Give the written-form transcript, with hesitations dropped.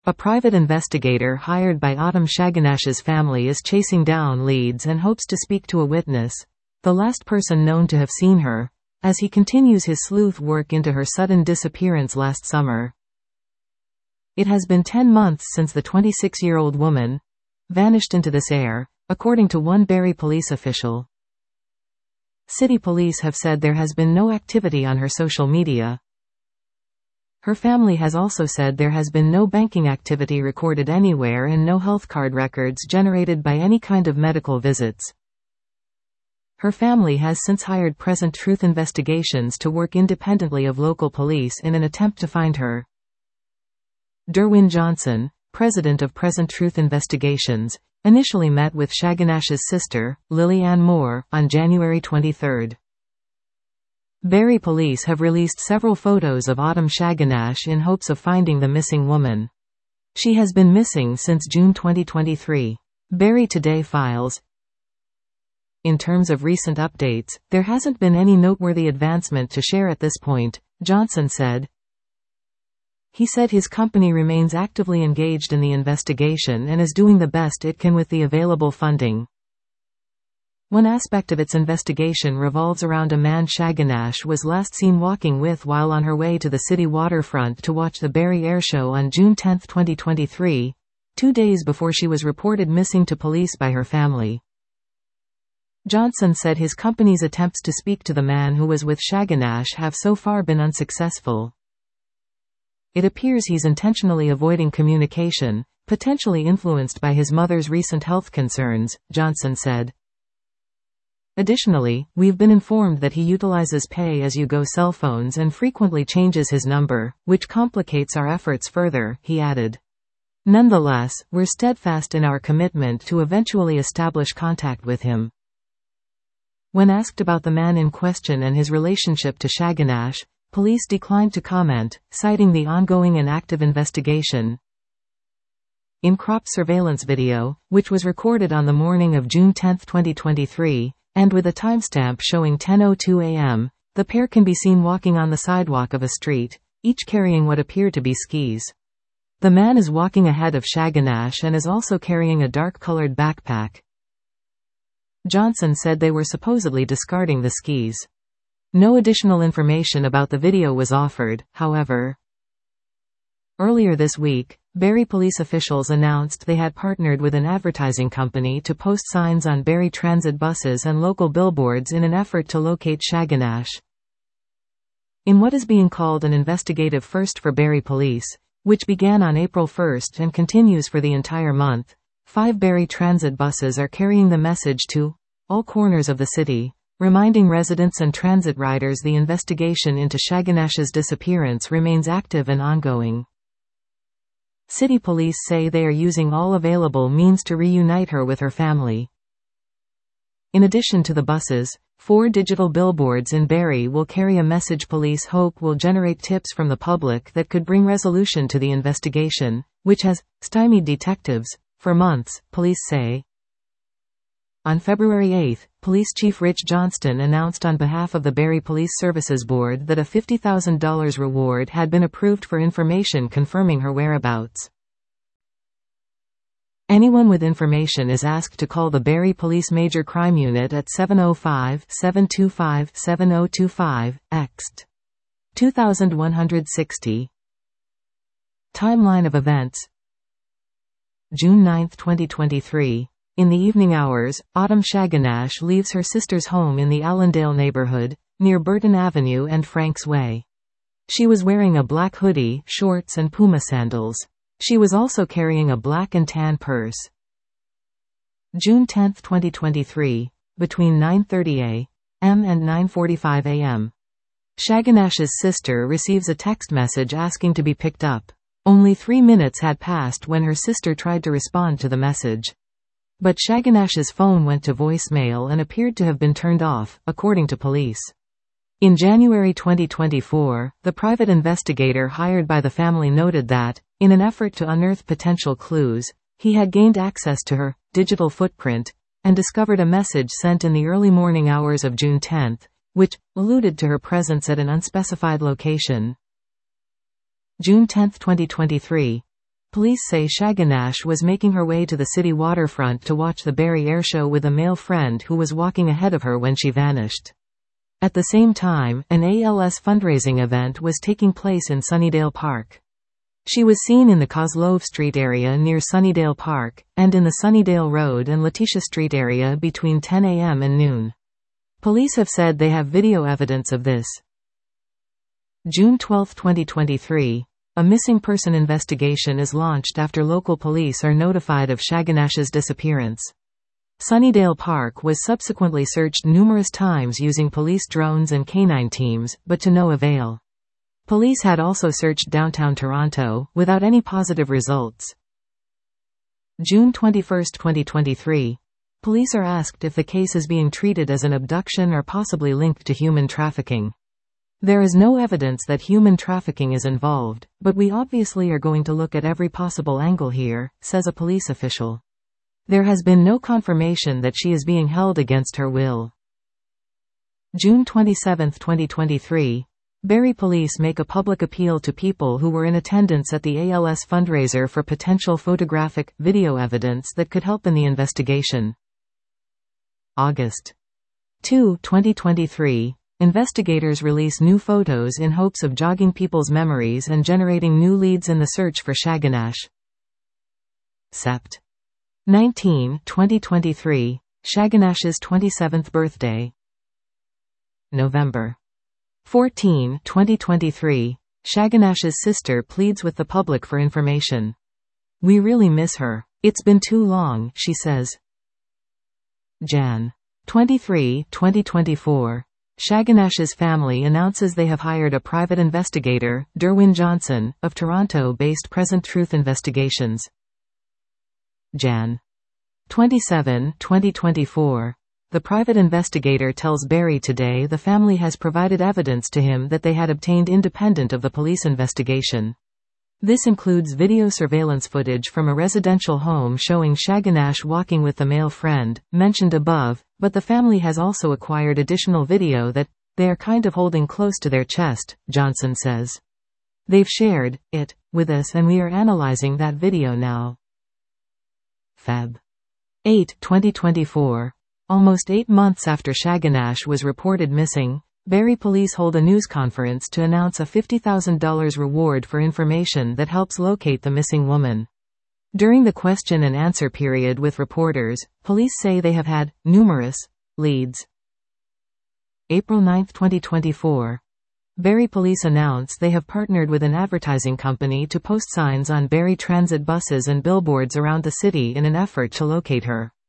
A private investigator hired by Autumn Shaganash's family is chasing down leads and hopes to speak to a witness, the last person known to have seen her, as he continues his sleuth work into her sudden disappearance last summer. It has been 10 months since the 26-year-old woman vanished into this air, according to one Barrie police official. City police have said there has been no activity on her social media. Her family has also said there has been no banking activity recorded anywhere and no health card records generated by any kind of medical visits. Her family has since hired Present Truth Investigations to work independently of local police in an attempt to find her. Derwin Johnson, president of Present Truth Investigations, initially met with Shaganash's sister, Lily Ann Moore, on January 23. Barrie police have released several photos of Autumn Shaganash in hopes of finding the missing woman. She has been missing since June 2023. Barrie Today files. In terms of recent updates, there hasn't been any noteworthy advancement to share at this point, Johnson said. He said his company remains actively engaged in the investigation and is doing the best it can with the available funding. One aspect of its investigation revolves around a man Shaganash was last seen walking with while on her way to the city waterfront to watch the Barrie Air Show on June 10, 2023, 2 days before she was reported missing to police by her family. Johnson said his company's attempts to speak to the man who was with Shaganash have so far been unsuccessful. It appears he's intentionally avoiding communication, potentially influenced by his mother's recent health concerns, Johnson said. Additionally, we've been informed that he utilizes pay-as-you-go cell phones and frequently changes his number, which complicates our efforts further, he added. Nonetheless, we're steadfast in our commitment to eventually establish contact with him. When asked about the man in question and his relationship to Shaganash, police declined to comment, citing the ongoing and active investigation. In crop surveillance video, which was recorded on the morning of June 10, 2023, and with a timestamp showing 10:02 a.m., the pair can be seen walking on the sidewalk of a street, each carrying what appear to be skis. The man is walking ahead of Shaganash and is also carrying a dark-colored backpack. Johnson said they were supposedly discarding the skis. No additional information about the video was offered, however. Earlier this week, Barrie police officials announced they had partnered with an advertising company to post signs on Barrie transit buses and local billboards in an effort to locate Shaganash. In what is being called an investigative first for Barrie police, which began on April 1 and continues for the entire month, 5 Barrie transit buses are carrying the message to all corners of the city, reminding residents and transit riders the investigation into Shaganash's disappearance remains active and ongoing. City police say they are using all available means to reunite her with her family. In addition to the buses, 4 digital billboards in Barrie will carry a message police hope will generate tips from the public that could bring resolution to the investigation, which has stymied detectives for months, police say. On February 8, Police Chief Rich Johnston announced on behalf of the Barrie Police Services Board that a $50,000 reward had been approved for information confirming her whereabouts. Anyone with information is asked to call the Barrie Police Major Crime Unit at 705-725-7025, ext. 2160. Timeline of events. June 9, 2023. In the evening hours, Autumn Shaganash leaves her sister's home in the Allendale neighborhood, near Burton Avenue and Franks Way. She was wearing a black hoodie, shorts and Puma sandals. She was also carrying a black and tan purse. June 10, 2023, between 9:30 a.m. and 9:45 a.m. Shaganash's sister receives a text message asking to be picked up. Only 3 minutes had passed when her sister tried to respond to the message. But Shaganash's phone went to voicemail and appeared to have been turned off, according to police. In January 2024, the private investigator hired by the family noted that, in an effort to unearth potential clues, he had gained access to her digital footprint and discovered a message sent in the early morning hours of June 10, which alluded to her presence at an unspecified location. June 10, 2023. Police say Shaganash was making her way to the city waterfront to watch the Barrie Airshow with a male friend who was walking ahead of her when she vanished. At the same time, an ALS fundraising event was taking place in Sunnydale Park. She was seen in the Kozlov Street area near Sunnydale Park, and in the Sunnydale Road and Letitia Street area between 10 a.m. and noon. Police have said they have video evidence of this. June 12, 2023. A missing person investigation is launched after local police are notified of Shaganash's disappearance. Sunnydale Park was subsequently searched numerous times using police drones and canine teams, but to no avail. Police had also searched downtown Toronto, without any positive results. June 21, 2023. Police are asked if the case is being treated as an abduction or possibly linked to human trafficking. There is no evidence that human trafficking is involved, but we obviously are going to look at every possible angle here, says a police official. There has been no confirmation that she is being held against her will. June 27, 2023. Barrie police make a public appeal to people who were in attendance at the ALS fundraiser for potential photographic, video evidence that could help in the investigation. August 2, 2023. Investigators release new photos in hopes of jogging people's memories and generating new leads in the search for Shaganash. Sept. 19, 2023. Shaganash's 27th birthday. November 14, 2023. Shaganash's sister pleads with the public for information. We really miss her. It's been too long, she says. Jan. 23, 2024. Shaganash's family announces they have hired a private investigator, Derwin Johnson, of Toronto-based Present Truth Investigations. Jan. 27, 2024. The private investigator tells Barrie Today the family has provided evidence to him that they had obtained independent of the police investigation. This includes video surveillance footage from a residential home showing Shaganash walking with the male friend, mentioned above, but the family has also acquired additional video that they are kind of holding close to their chest, Johnson says. They've shared it with us and we are analyzing that video now. Feb. 8, 2024. Almost 8 months after Shaganash was reported missing, Barrie police hold a news conference to announce a $50,000 reward for information that helps locate the missing woman. During the question and answer period with reporters, police say they have had numerous leads. April 9, 2024. Barrie police announce they have partnered with an advertising company to post signs on Barrie Transit buses and billboards around the city in an effort to locate her.